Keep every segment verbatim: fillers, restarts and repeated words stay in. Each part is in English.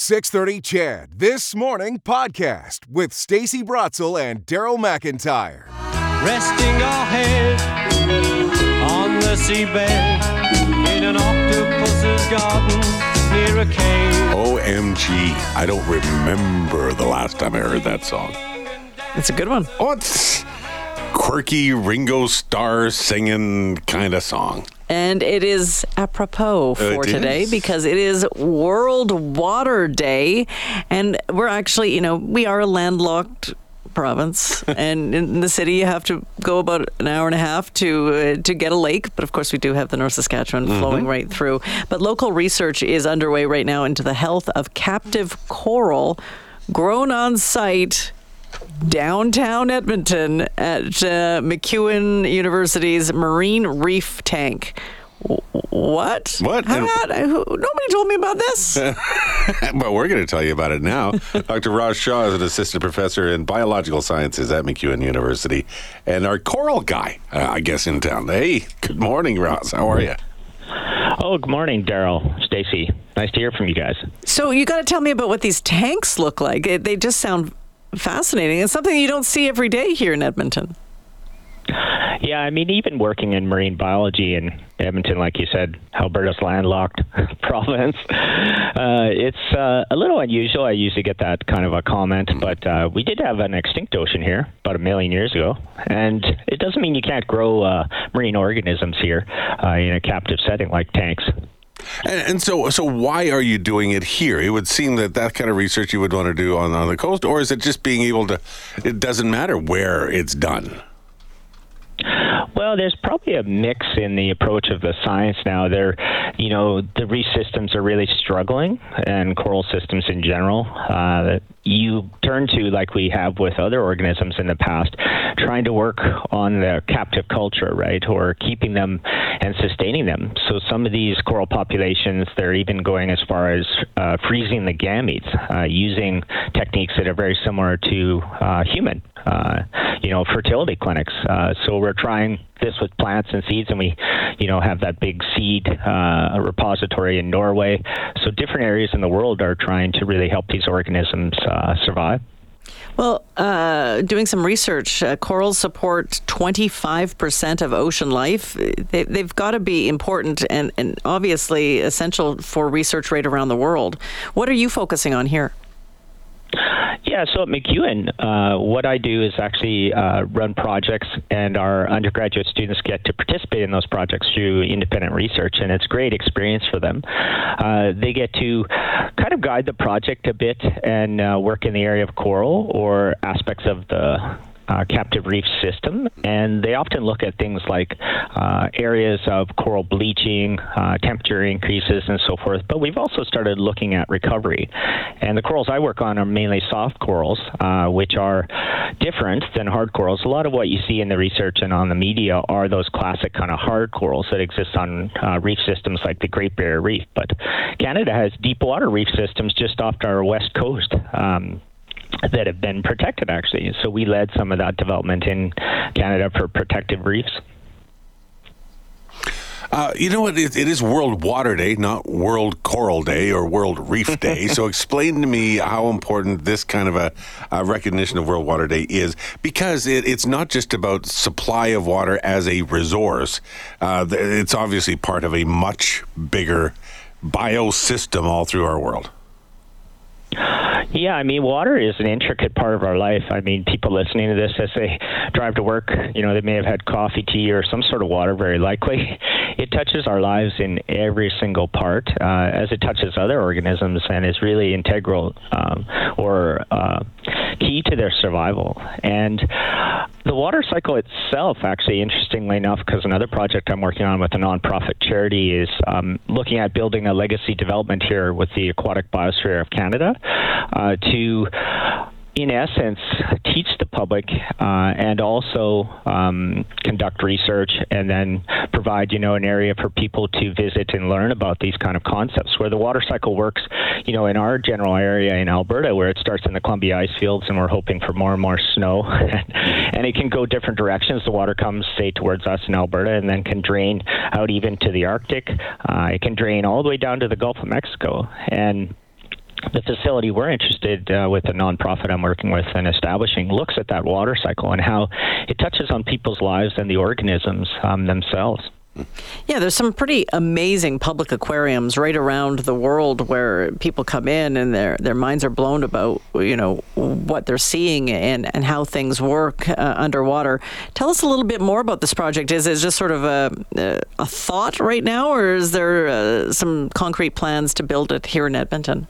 six thirty C H E D This Morning podcast with Stacey Brotzel and Daryl McIntyre. Resting our head on the seabed in an octopus's garden near a cave. O M G, I don't remember the last time I heard that song. It's a good one. Oh, it's quirky Ringo Starr singing kind of song. And it is apropos for It today is. because it is World Water Day. And we're actually, you know, we are a landlocked province. And in the city, you have to go about an hour and a half to uh, to get a lake. But of course, we do have the North Saskatchewan mm-hmm. flowing right through. But local research is underway right now into the health of captive coral grown on site downtown Edmonton at uh, MacEwan University's Marine Reef Tank. What? What? How about, who, nobody told me about this. Well, we're going to tell you about it now. Doctor Ross Shaw is an assistant professor in biological sciences at MacEwan University and our coral guy, uh, I guess, in town. Hey, good morning, Ross. How are you? Oh, good morning, Daryl, Stacey. Nice to hear from you guys. So you got to tell me about what these tanks look like. It, they just sound fascinating. It's something you don't see every day here in Edmonton. Yeah, I mean, even working in marine biology in Edmonton, like you said, Alberta's landlocked province, uh, it's uh, a little unusual. I usually get that kind of a comment, but uh, we did have an extinct ocean here about a million years ago, and it doesn't mean you can't grow uh, marine organisms here uh, in a captive setting like tanks. And, and so, so why are you doing it here? It would seem that that kind of research you would want to do on, on the coast, or is it just being able to, it doesn't matter where it's done? Well, there's probably a mix in the approach of the science now. They're, you know, the reef systems are really struggling, and coral systems in general. Uh, you turn to, like we have with other organisms in the past, trying to work on the captive culture, right, or keeping them and sustaining them. So some of these coral populations, they're even going as far as uh, freezing the gametes, uh, using techniques that are very similar to uh, human, uh, you know, fertility clinics. Uh, so we're trying this with plants and seeds, and we, you know, have that big seed uh, repository in Norway. So different areas in the world are trying to really help these organisms uh, survive. Well, uh, doing some research, uh, corals support twenty-five percent of ocean life. They, they've got to be important and, and obviously essential for research right around the world. What are you focusing on here? Yeah, so at MacEwan, uh, what I do is actually uh, run projects, and our undergraduate students get to participate in those projects through independent research, and it's a great experience for them. Uh, they get to kind of guide the project a bit and uh, work in the area of coral or aspects of the Uh, captive reef system, and they often look at things like uh, areas of coral bleaching, uh, temperature increases, and so forth. But we've also started looking at recovery. And the corals I work on are mainly soft corals, uh, which are different than hard corals. A lot of what you see in the research and on the media are those classic kind of hard corals that exist on uh, reef systems like the Great Barrier Reef. But Canada has deep water reef systems just off our west coast. Um, that have been protected, actually. So we led some of that development in Canada for protected reefs. Uh, you know what? It, it is World Water Day, not World Coral Day or World Reef Day. So explain to me how important this kind of a, a recognition of World Water Day is, because it, it's not just about supply of water as a resource. Uh, it's obviously part of a much bigger biosystem all through our world. Yeah, I mean, water is an intricate part of our life. I mean, people listening to this, as they drive to work, you know, they may have had coffee, tea, or some sort of water, very likely. It touches our lives in every single part, uh, as it touches other organisms, and is really integral um, or uh, key to their survival. And the water cycle itself, actually, interestingly enough, because another project I'm working on with a nonprofit charity is um, looking at building a legacy development here with the aquatic biosphere of Canada uh, to, in essence, teach the public uh, and also um, conduct research and then provide, you know, an area for people to visit and learn about these kind of concepts, where the water cycle works, you know, in our general area in Alberta, where it starts in the Columbia ice fields and we're hoping for more and more snow. And it can go different directions. The water comes, say, towards us in Alberta and then can drain out even to the Arctic. Uh, it can drain all the way down to the Gulf of Mexico. And the facility we're interested uh, with, the nonprofit I'm working with and establishing, looks at that water cycle and how it touches on people's lives and the organisms um, themselves. Yeah, there's some pretty amazing public aquariums right around the world where people come in and their their minds are blown about, you know, what they're seeing and, and how things work uh, underwater. Tell us a little bit more about this project. Is it just sort of a, a thought right now, or is there uh, some concrete plans to build it here in Edmonton?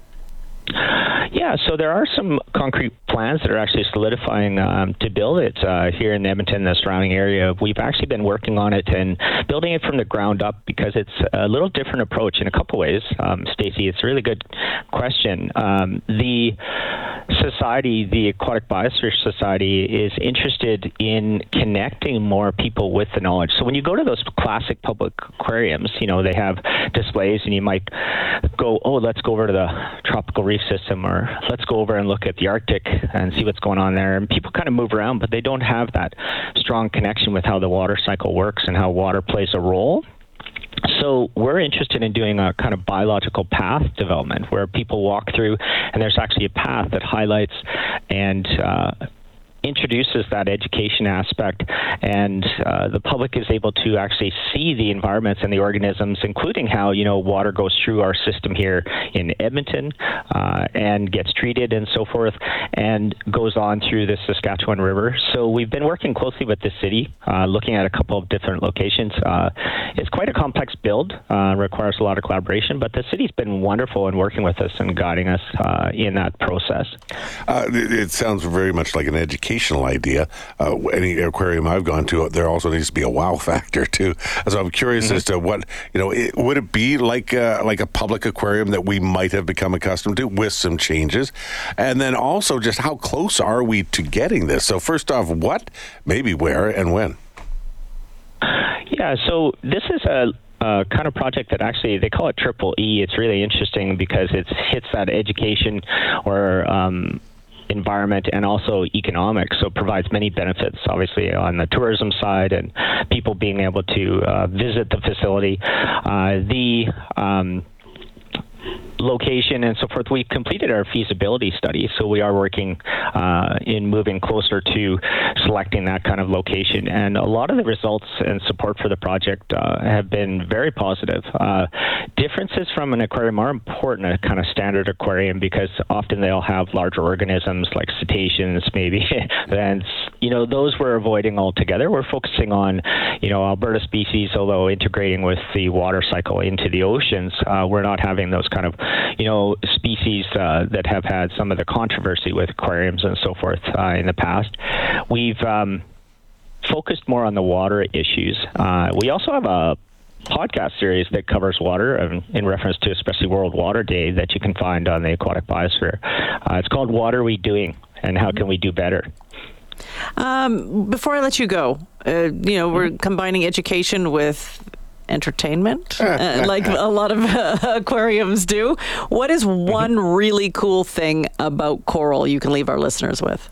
Yeah, so there are some concrete plans that are actually solidifying um, to build it uh, here in Edmonton, the surrounding area. We've actually been working on it and building it from the ground up because it's a little different approach in a couple ways. Um, Stacey, it's a really good question. Um, the society, the Aquatic Biosphere Society, is interested in connecting more people with the knowledge. So when you go to those classic public aquariums, you know, they have displays and you might go, oh, let's go over to the tropical reef system, or let's go over and look at the Arctic and see what's going on there. And people kind of move around, but they don't have that strong connection with how the water cycle works and how water plays a role. So we're interested in doing a kind of biological path development where people walk through and there's actually a path that highlights and uh, introduces that education aspect, and uh, the public is able to actually see the environments and the organisms, including how, you know, water goes through our system here in Edmonton uh, and gets treated and so forth, and goes on through the Saskatchewan River. So we've been working closely with the city, uh, looking at a couple of different locations. Uh, it's quite a complex build, uh, requires a lot of collaboration, but the city's been wonderful in working with us and guiding us uh, in that process. Uh, it, it sounds very much like an education idea. Uh, any aquarium I've gone to, there also needs to be a wow factor too. So I'm curious mm-hmm. as to what, you know, it, would it be like uh, like a public aquarium that we might have become accustomed to with some changes? And then also just how close are we to getting this? So first off, what, maybe where, and when? Yeah, so this is a Uh, kind of project that actually they call it Triple E. It's really interesting because it hits that education or um, environment and also economics, so it provides many benefits, obviously, on the tourism side and people being able to uh, visit the facility. Uh, the um, location and so forth, we completed our feasibility study, so we are working uh, in moving closer to selecting that kind of location, and a lot of the results and support for the project uh, have been very positive. Uh, differences from an aquarium are important, a kind of standard aquarium, because often they'll have larger organisms like cetaceans maybe, and you know, those we're avoiding altogether. We're focusing on, you know, Alberta species, although integrating with the water cycle into the oceans. Uh, we're not having those kind of, you know, species uh, that have had some of the controversy with aquariums and so forth uh, in the past. We've um, focused more on the water issues. Uh, we also have a podcast series that covers water um, in reference to especially World Water Day that you can find on the Aquatic Biosphere. Uh, it's called What Are We Doing and How Can We Do Better? Um, before I let you go, uh, you know, we're combining education with entertainment, uh, like a lot of uh, aquariums do. What is one really cool thing about coral you can leave our listeners with?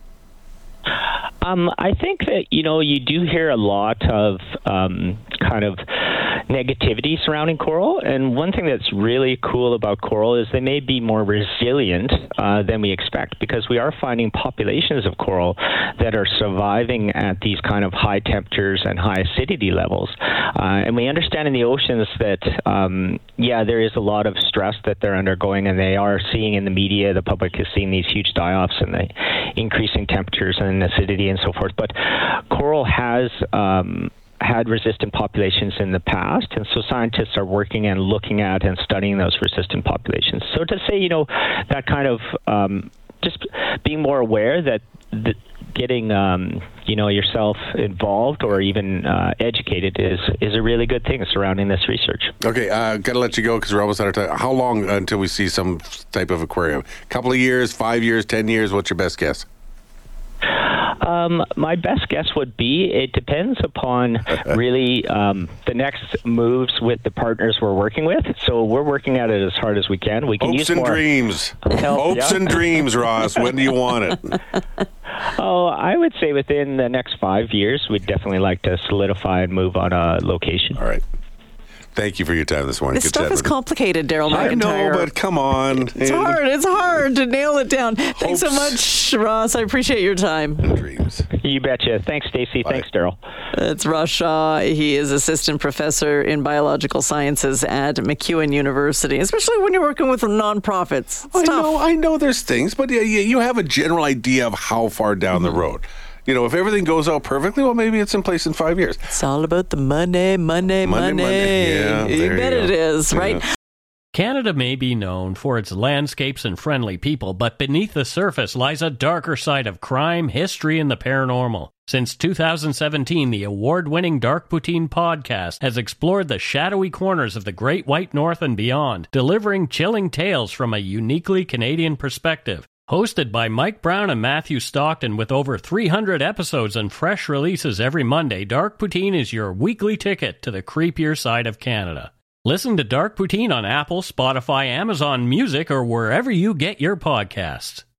Um, I think that, you know, you do hear a lot of um, kind of negativity surrounding coral, and one thing that's really cool about coral is they may be more resilient uh, than we expect, because we are finding populations of coral that are surviving at these kind of high temperatures and high acidity levels. Uh, and we understand in the oceans that, um, yeah, there is a lot of stress that they're undergoing, and they are seeing in the media, the public is seeing these huge die-offs and the increasing temperatures and acidity and so forth. But coral has um, had resistant populations in the past, and so scientists are working and looking at and studying those resistant populations. So to say, you know, that kind of um, just being more aware that the, getting um, you know, yourself involved or even uh, educated is is a really good thing surrounding this research. Okay, uh, gotta let you go because we're almost out of time. How long until we see some type of aquarium? A couple of years, five years, ten years? What's your best guess? Um, my best guess would be it depends upon really um, the next moves with the partners we're working with. So we're working at it as hard as we can. We can Hopes use and more dreams. help, Hopes yeah. and dreams, Ross. When do you want it? Oh, I would say within the next five years, we'd definitely like to solidify and move on a location. All right. Thank you for your time this morning. This Good stuff chatting is with you. complicated, Daryl I McIntyre. know, but come on. It's hard. It's hard to nail it down. Thanks so Hopes. much, Ross. I appreciate your time. Dreams. You betcha. Thanks, Stacey. Bye. Thanks, Daryl. It's Ross Shaw. He is assistant professor in biological sciences at MacEwan University, especially when you're working with nonprofits. It's I tough. know, I know there's things, but yeah, you you have a general idea of how far down Mm-hmm. the road. You know, if everything goes out perfectly, well, maybe it's in place in five years. It's all about the money, money, money. Money, money. Yeah, you there bet you it go. is, right? Yeah. Canada may be known for its landscapes and friendly people, but beneath the surface lies a darker side of crime, history, and the paranormal. Since two thousand seventeen, the award-winning Dark Poutine podcast has explored the shadowy corners of the Great White North and beyond, delivering chilling tales from a uniquely Canadian perspective. Hosted by Mike Brown and Matthew Stockton with over three hundred episodes and fresh releases every Monday, Dark Poutine is your weekly ticket to the creepier side of Canada. Listen to Dark Poutine on Apple, Spotify, Amazon Music, or wherever you get your podcasts.